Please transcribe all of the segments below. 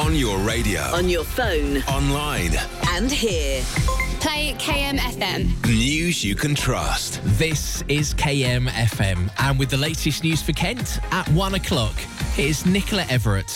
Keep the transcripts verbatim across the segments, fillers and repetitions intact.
On your radio. On your phone. Online. And here. Play K M F M. News you can trust. This is K M F M. And with the latest news for Kent at one o'clock, here's Nicola Everett.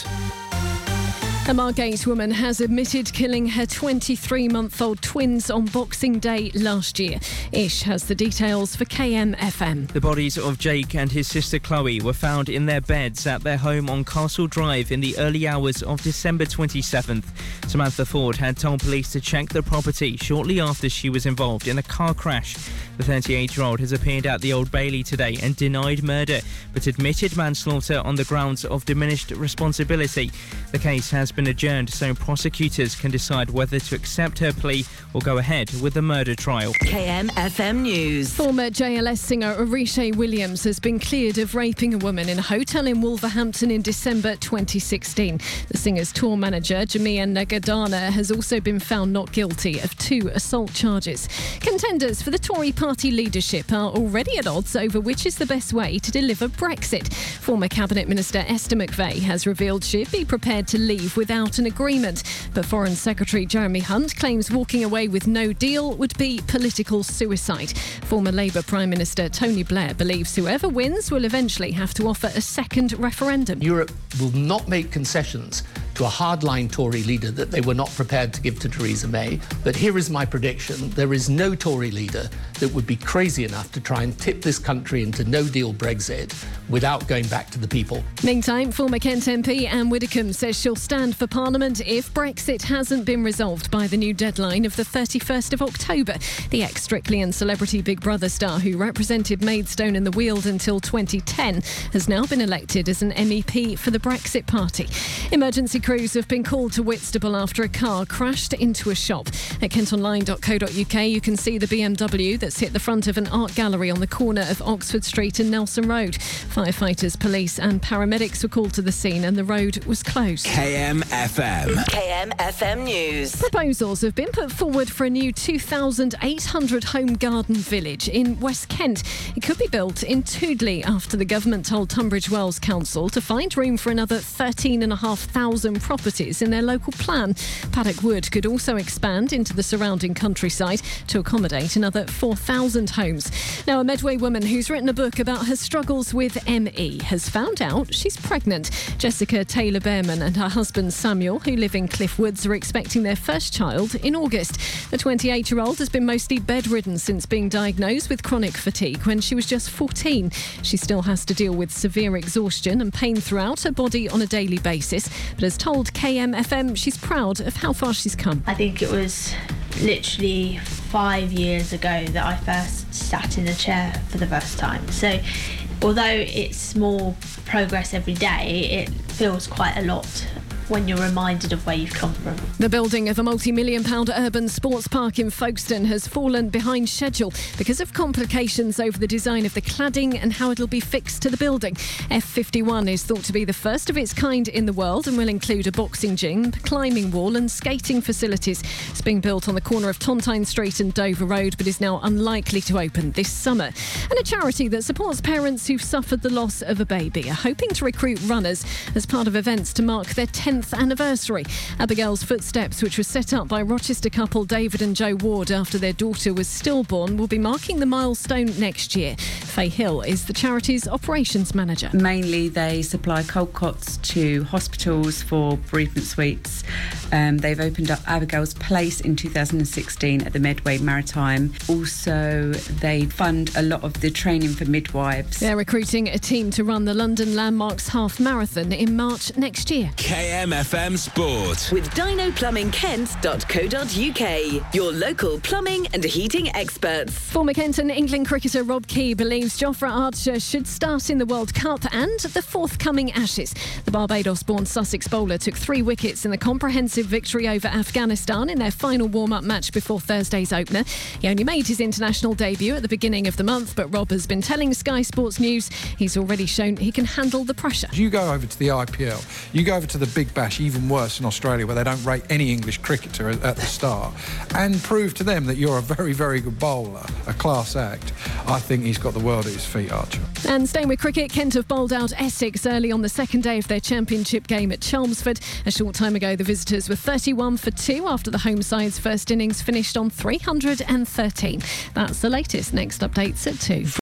A Margate woman has admitted killing her twenty-three-month-old twins on Boxing Day last year. Ish has the details for K M F M. The bodies of Jake and his sister Chloe were found in their beds at their home on Castle Drive in the early hours of December twenty-seventh. Samantha Ford had told police to check the property shortly after she was involved in a car crash. The thirty-eight-year-old has appeared at the Old Bailey today and denied murder, but admitted manslaughter on the grounds of diminished responsibility. The case has been adjourned so prosecutors can decide whether to accept her plea or go ahead with the murder trial. K M F M News. Former J L S singer Orisha Williams has been cleared of raping a woman in a hotel in Wolverhampton in December twenty sixteen. The singer's tour manager, Jamia Nagadana, has also been found not guilty of two assault charges. Contenders for the Tory party leadership are already at odds over which is the best way to deliver Brexit. Former Cabinet Minister Esther McVey has revealed she'd be prepared to leave without an agreement, but Foreign Secretary Jeremy Hunt claims walking away with no deal would be political suicide. Former Labour Prime Minister Tony Blair believes whoever wins will eventually have to offer a second referendum. Europe will not make concessions to a hardline Tory leader that they were not prepared to give to Theresa May. But here is my prediction. There is no Tory leader that would be crazy enough to try and tip this country into no-deal Brexit without going back to the people. Meantime, former Kent M P Anne Widdecombe says she'll stand for Parliament if Brexit hasn't been resolved by the new deadline of the thirty-first of October. The ex-Strictly and Celebrity Big Brother star who represented Maidstone and the Weald until twenty ten has now been elected as an M E P for the Brexit Party. Emergency crews have been called to Whitstable after a car crashed into a shop. At kent online dot co dot uk you can see the B M W that's hit the front of an art gallery on the corner of Oxford Street and Nelson Road. Firefighters, police and paramedics were called to the scene and the road was closed. K M F M. K M F M News. Proposals have been put forward for a new two thousand eight hundred home garden village in West Kent. It could be built in Toodley after the government told Tunbridge Wells Council to find room for another thirteen thousand five hundred properties in their local plan. Paddock Wood could also expand into the surrounding countryside to accommodate another four thousand homes. Now, a Medway woman who's written a book about her struggles with M E has found out she's pregnant. Jessica Taylor Behrman and her husband Samuel, who live in Cliff Woods, are expecting their first child in August. The twenty-eight-year-old has been mostly bedridden since being diagnosed with chronic fatigue when she was just fourteen. She still has to deal with severe exhaustion and pain throughout her body on a daily basis, but has told K M F M she's proud of how far she's come. I think it was literally five years ago that I first sat in a chair for the first time. So although it's small progress every day, it feels quite a lot when you're reminded of where you've come from. The building of a multi-million pound urban sports park in Folkestone has fallen behind schedule because of complications over the design of the cladding and how it'll be fixed to the building. F fifty-one is thought to be the first of its kind in the world and will include a boxing gym, climbing wall and skating facilities. It's being built on the corner of Tontine Street and Dover Road, but is now unlikely to open this summer. And a charity that supports parents who've suffered the loss of a baby are hoping to recruit runners as part of events to mark their tenth anniversary. Abigail's Footsteps, which was set up by Rochester couple David and Joe Ward after their daughter was stillborn, will be marking the milestone next year. Faye Hill is the charity's operations manager. Mainly they supply cold cots to hospitals for bereavement suites. Um, they've opened up Abigail's Place in two thousand sixteen at the Medway Maritime. Also, they fund a lot of the training for midwives. They're recruiting a team to run the London Landmarks Half Marathon in March next year. K M F M Sport. With dino plumbing kent dot co dot uk, your local plumbing and heating experts. Former Kent and England cricketer Rob Key believes Jofra Archer should start in the World Cup and the forthcoming Ashes. The Barbados-born Sussex bowler took three wickets in the comprehensive impressive victory over Afghanistan in their final warm-up match before Thursday's opener. He only made his international debut at the beginning of the month, but Rob has been telling Sky Sports News he's already shown he can handle the pressure. You go over to the I P L, you go over to the Big Bash, even worse in Australia, where they don't rate any English cricketer at the start, and prove to them that you're a very, very good bowler, a class act. I think he's got the world at his feet, Archer. And staying with cricket, Kent have bowled out Essex early on the second day of their championship game at Chelmsford. A short time ago, the visitors were thirty-one for two after the home side's first innings finished on three hundred thirteen. That's the latest. Next updates at two.